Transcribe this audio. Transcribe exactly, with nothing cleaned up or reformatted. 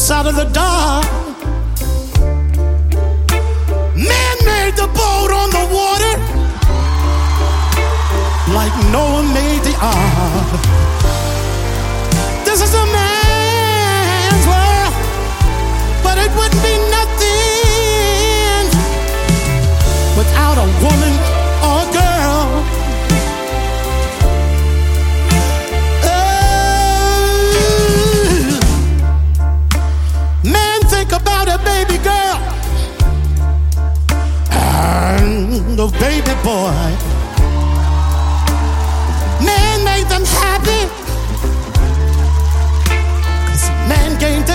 us out of the dark. Man made the boat on the water like Noah made the ark. This is a man's world, but it wouldn't be nothing without a woman or a girl. Oh, man, think about a baby girl and a baby boy. Man made them happy, 'cause man gave them